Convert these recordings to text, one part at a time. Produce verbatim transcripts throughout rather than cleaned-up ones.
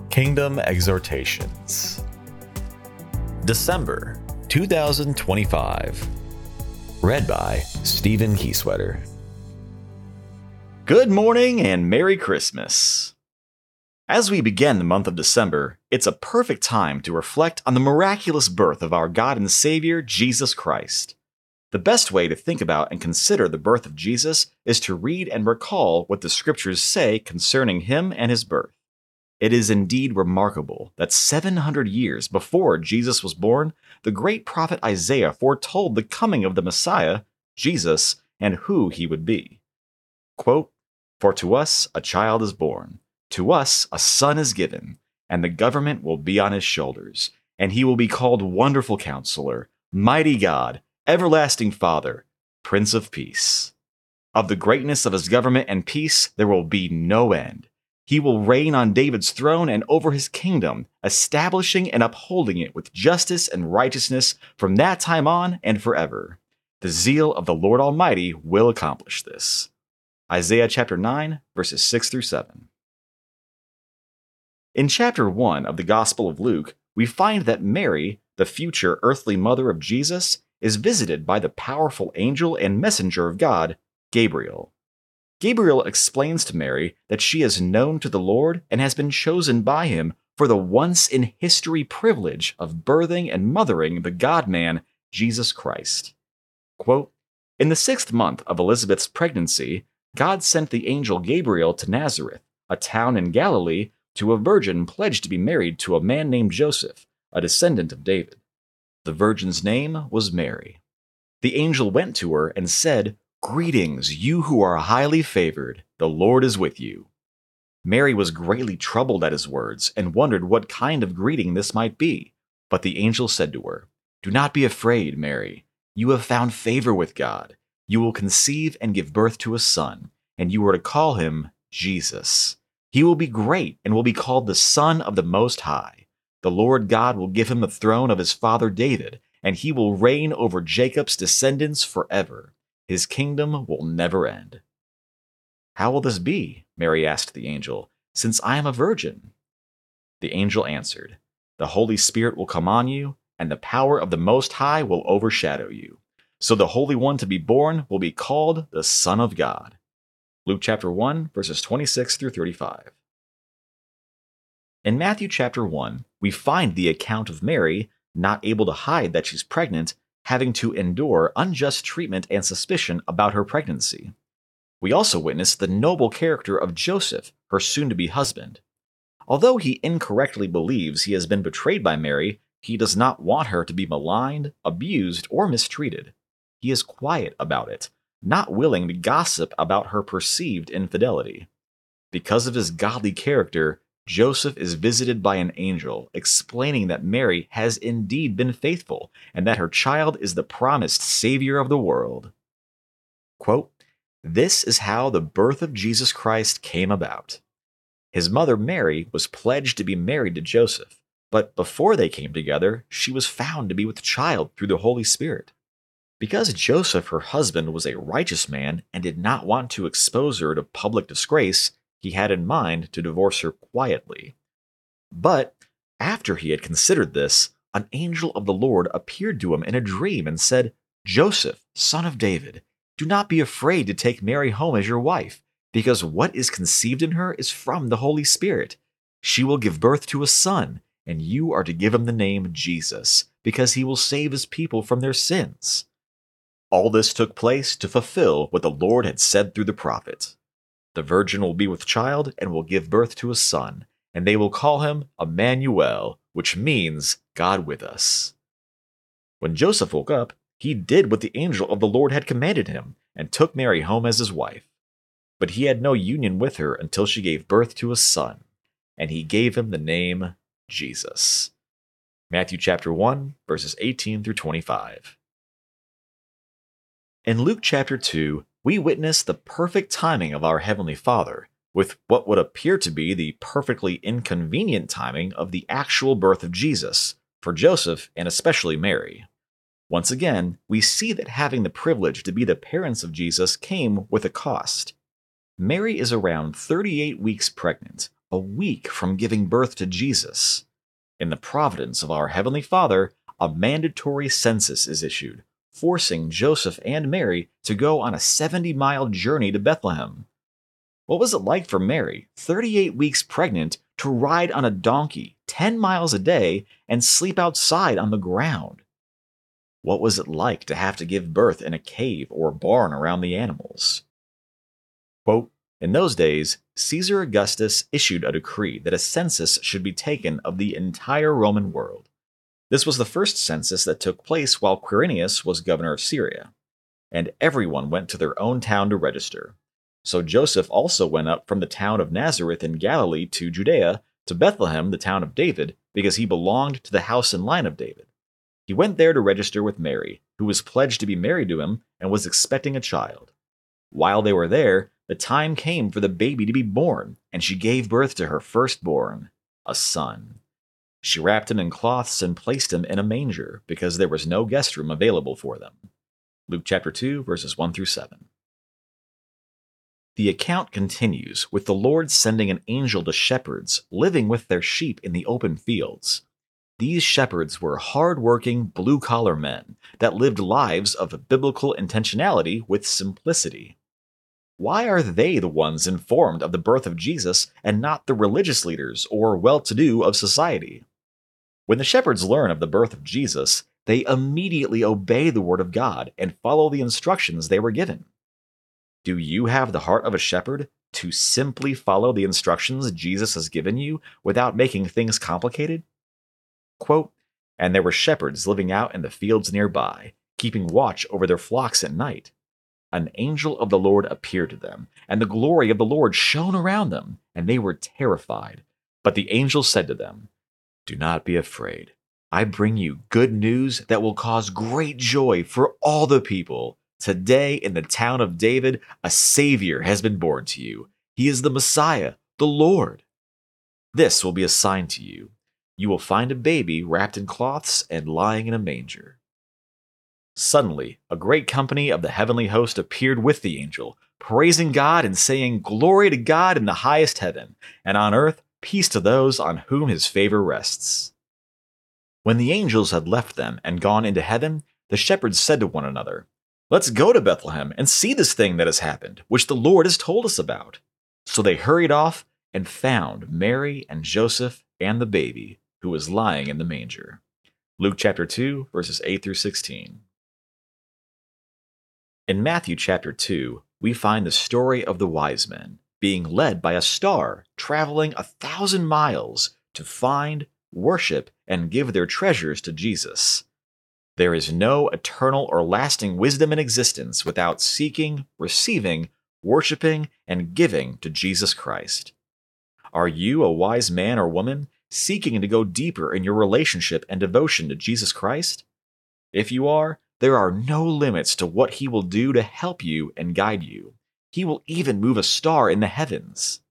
Kingdom Exhortations. December two thousand twenty-five. Read by Stephen Kieswetter. Good morning and Merry Christmas. As we begin the month of December, it's a perfect time to reflect on the miraculous birth of our God and Savior, Jesus Christ. The best way to think about and consider the birth of Jesus is to read and recall what the scriptures say concerning him and his birth. It is indeed remarkable that seven hundred years before Jesus was born, the great prophet Isaiah foretold the coming of the Messiah, Jesus, and who he would be. Quote, "For to us a child is born, to us a son is given, and the government will be on his shoulders, and he will be called Wonderful Counselor, Mighty God, Everlasting Father, Prince of Peace. Of the greatness of his government and peace there will be no end. He will reign on David's throne and over his kingdom, establishing and upholding it with justice and righteousness from that time on and forever. The zeal of the Lord Almighty will accomplish this." Isaiah chapter nine, verses six through seven. In chapter one of the Gospel of Luke, we find that Mary, the future earthly mother of Jesus, is visited by the powerful angel and messenger of God, Gabriel. Gabriel explains to Mary that she is known to the Lord and has been chosen by him for the once-in-history privilege of birthing and mothering the God-man, Jesus Christ. Quote, "In the sixth month of Elizabeth's pregnancy, God sent the angel Gabriel to Nazareth, a town in Galilee, to a virgin pledged to be married to a man named Joseph, a descendant of David. The virgin's name was Mary. The angel went to her and said, 'Greetings, you who are highly favored, the Lord is with you.' Mary was greatly troubled at his words and wondered what kind of greeting this might be. But the angel said to her, 'Do not be afraid, Mary. You have found favor with God. You will conceive and give birth to a son, and you are to call him Jesus. He will be great and will be called the Son of the Most High. The Lord God will give him the throne of his father David, and he will reign over Jacob's descendants forever. His kingdom will never end.' 'How will this be?' Mary asked the angel, 'since I am a virgin?' The angel answered, 'The Holy Spirit will come on you, and the power of the Most High will overshadow you. So the Holy One to be born will be called the Son of God.'" Luke chapter one, verses twenty-six through thirty-five. In Matthew chapter one, we find the account of Mary, not able to hide that she's pregnant, having to endure unjust treatment and suspicion about her pregnancy. We also witness the noble character of Joseph, her soon-to-be husband. Although he incorrectly believes he has been betrayed by Mary, he does not want her to be maligned, abused, or mistreated. He is quiet about it, not willing to gossip about her perceived infidelity. Because of his godly character, Joseph is visited by an angel, explaining that Mary has indeed been faithful, and that her child is the promised Savior of the world. Quote, "This is how the birth of Jesus Christ came about. His mother Mary was pledged to be married to Joseph, but before they came together, she was found to be with child through the Holy Spirit. Because Joseph, her husband, was a righteous man and did not want to expose her to public disgrace, he had in mind to divorce her quietly. But after he had considered this, an angel of the Lord appeared to him in a dream and said, 'Joseph, son of David, do not be afraid to take Mary home as your wife, because what is conceived in her is from the Holy Spirit. She will give birth to a son, and you are to give him the name Jesus, because he will save his people from their sins.' All this took place to fulfill what the Lord had said through the prophet. 'The virgin will be with child and will give birth to a son, and they will call him Emmanuel, which means God with us.' When Joseph woke up, he did what the angel of the Lord had commanded him, and took Mary home as his wife. But he had no union with her until she gave birth to a son, and he gave him the name Jesus." Matthew chapter one, verses eighteen through twenty-five. In Luke chapter two, we witness the perfect timing of our Heavenly Father, with what would appear to be the perfectly inconvenient timing of the actual birth of Jesus, for Joseph and especially Mary. Once again, we see that having the privilege to be the parents of Jesus came with a cost. Mary is around thirty-eight weeks pregnant, a week from giving birth to Jesus. In the providence of our Heavenly Father, a mandatory census is issued, forcing Joseph and Mary to go on a seventy-mile journey to Bethlehem. What was it like for Mary, thirty-eight weeks pregnant, to ride on a donkey ten miles a day and sleep outside on the ground? What was it like to have to give birth in a cave or barn around the animals? Quote, in those days, Caesar Augustus issued a decree that a census should be taken of the entire Roman world. This was the first census that took place while Quirinius was governor of Syria, and everyone went to their own town to register. So Joseph also went up from the town of Nazareth in Galilee to Judea, to Bethlehem, the town of David, because he belonged to the house and line of David. He went there to register with Mary, who was pledged to be married to him and was expecting a child. While they were there, the time came for the baby to be born, and she gave birth to her firstborn, a son. She wrapped him in cloths and placed him in a manger, because there was no guest room available for them. Luke chapter two, verses one through seven. The account continues with the Lord sending an angel to shepherds living with their sheep in the open fields. These shepherds were hard-working, blue-collar men that lived lives of biblical intentionality with simplicity. Why are they the ones informed of the birth of Jesus and not the religious leaders or well-to-do of society? When the shepherds learn of the birth of Jesus, they immediately obey the word of God and follow the instructions they were given. Do you have the heart of a shepherd to simply follow the instructions Jesus has given you without making things complicated? Quote, and there were shepherds living out in the fields nearby, keeping watch over their flocks at night. An angel of the Lord appeared to them, and the glory of the Lord shone around them, and they were terrified. But the angel said to them, do not be afraid. I bring you good news that will cause great joy for all the people. Today in the town of David, a Savior has been born to you. He is the Messiah, the Lord. This will be a sign to you. You will find a baby wrapped in cloths and lying in a manger. Suddenly, a great company of the heavenly host appeared with the angel, praising God and saying, glory to God in the highest heaven, and on earth peace to those on whom his favor rests. When the angels had left them and gone into heaven, the shepherds said to one another, let's go to Bethlehem and see this thing that has happened, which the Lord has told us about. So they hurried off and found Mary and Joseph and the baby, who was lying in the manger. Luke chapter two, verses eight through sixteen. In Matthew chapter two, we find the story of the wise men being led by a star traveling a thousand miles to find, worship, and give their treasures to Jesus. There is no eternal or lasting wisdom in existence without seeking, receiving, worshiping, and giving to Jesus Christ. Are you a wise man or woman seeking to go deeper in your relationship and devotion to Jesus Christ? If you are, there are no limits to what he will do to help you and guide you. He will even move a star in the heavens.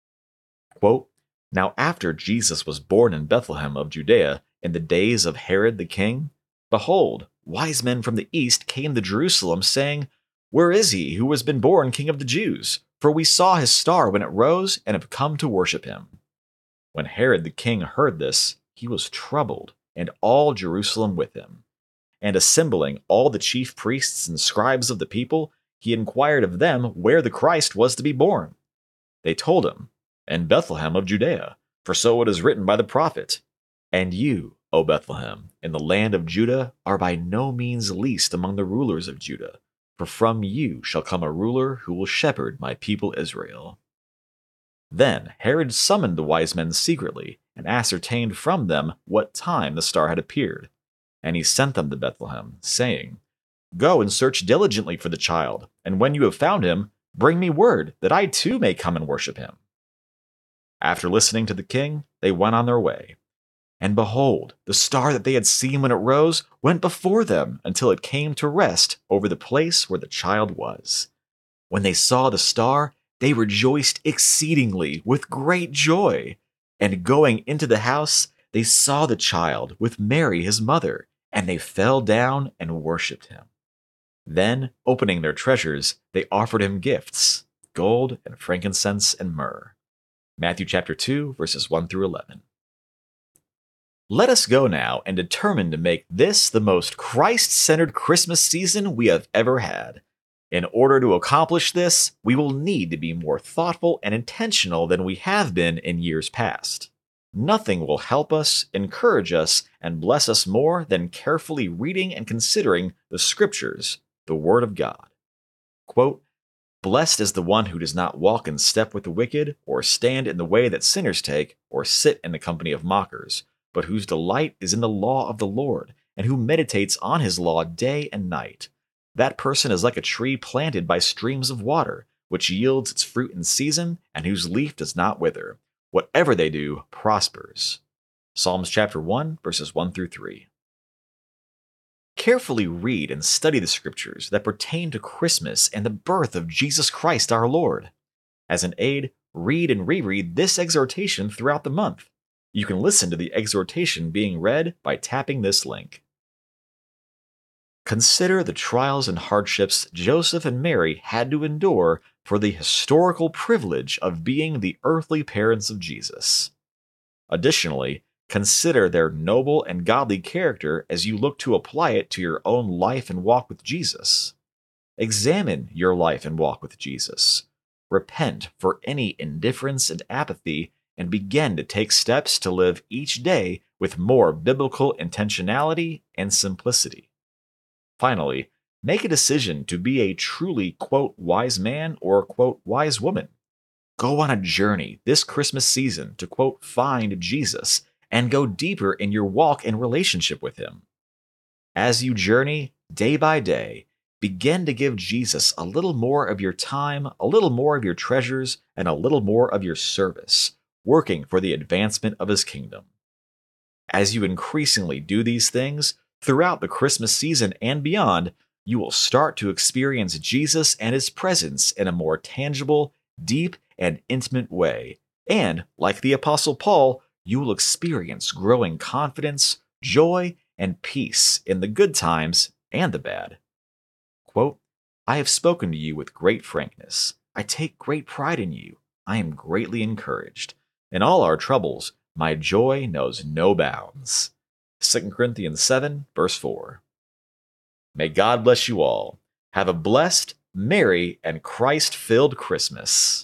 Quote, now after Jesus was born in Bethlehem of Judea in the days of Herod the king, behold, wise men from the east came to Jerusalem, saying, where is he who has been born King of the Jews? For we saw his star when it rose and have come to worship him. When Herod the king heard this, he was troubled, and all Jerusalem with him. And assembling all the chief priests and scribes of the people, he inquired of them where the Christ was to be born. They told him, in Bethlehem of Judea, for so it is written by the prophet, and you, O Bethlehem, in the land of Judah, are by no means least among the rulers of Judah, for from you shall come a ruler who will shepherd my people Israel. Then Herod summoned the wise men secretly, and ascertained from them what time the star had appeared. And he sent them to Bethlehem, saying, go and search diligently for the child, and when you have found him, bring me word, that I too may come and worship him. After listening to the king, they went on their way. And behold, the star that they had seen when it rose went before them until it came to rest over the place where the child was. When they saw the star, they rejoiced exceedingly with great joy. And going into the house, they saw the child with Mary his mother, and they fell down and worshipped him. Then, opening their treasures, they offered him gifts, gold and frankincense and myrrh. Matthew chapter two, verses one through eleven. Let us go now and determine to make this the most Christ-centered Christmas season we have ever had. In order to accomplish this, we will need to be more thoughtful and intentional than we have been in years past. Nothing will help us, encourage us, and bless us more than carefully reading and considering the Scriptures, the Word of God. Quote, "Blessed is the one who does not walk in step with the wicked, or stand in the way that sinners take, or sit in the company of mockers, but whose delight is in the law of the Lord, and who meditates on his law day and night. That person is like a tree planted by streams of water, which yields its fruit in season, and whose leaf does not wither. Whatever they do prospers." Psalms chapter one, verses one through three. Carefully read and study the Scriptures that pertain to Christmas and the birth of Jesus Christ our Lord. As an aid, read and reread this exhortation throughout the month. You can listen to the exhortation being read by tapping this link. Consider the trials and hardships Joseph and Mary had to endure for the historical privilege of being the earthly parents of Jesus. Additionally, consider their noble and godly character as you look to apply it to your own life and walk with Jesus. Examine your life and walk with Jesus. Repent for any indifference and apathy, and begin to take steps to live each day with more biblical intentionality and simplicity. Finally, make a decision to be a truly, quote, wise man or, quote, wise woman. Go on a journey this Christmas season to, quote, find Jesus and go deeper in your walk and relationship with him. As you journey day by day, begin to give Jesus a little more of your time, a little more of your treasures, and a little more of your service, working for the advancement of his kingdom. As you increasingly do these things, throughout the Christmas season and beyond, you will start to experience Jesus and his presence in a more tangible, deep, and intimate way. And, like the Apostle Paul, you will experience growing confidence, joy, and peace in the good times and the bad. Quote, "I have spoken to you with great frankness. I take great pride in you. I am greatly encouraged. In all our troubles, my joy knows no bounds." Second Corinthians seven, verse four. May God bless you all. Have a blessed, merry, and Christ-filled Christmas.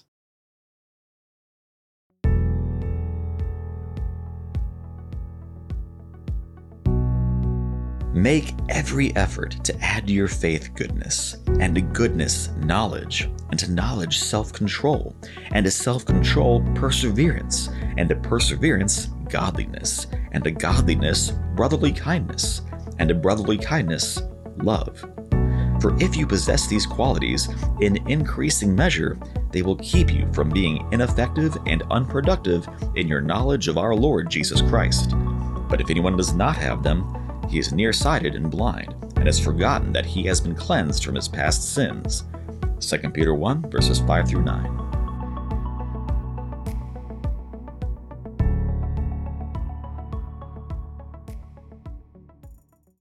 Make every effort to add to your faith goodness, and to goodness knowledge, and to knowledge self-control, and to self-control perseverance, and to perseverance godliness, and to godliness brotherly kindness, and to brotherly kindness love. For if you possess these qualities in increasing measure, they will keep you from being ineffective and unproductive in your knowledge of our Lord Jesus Christ. But if anyone does not have them, he is nearsighted and blind, and has forgotten that he has been cleansed from his past sins. Second Peter one, verses five through nine.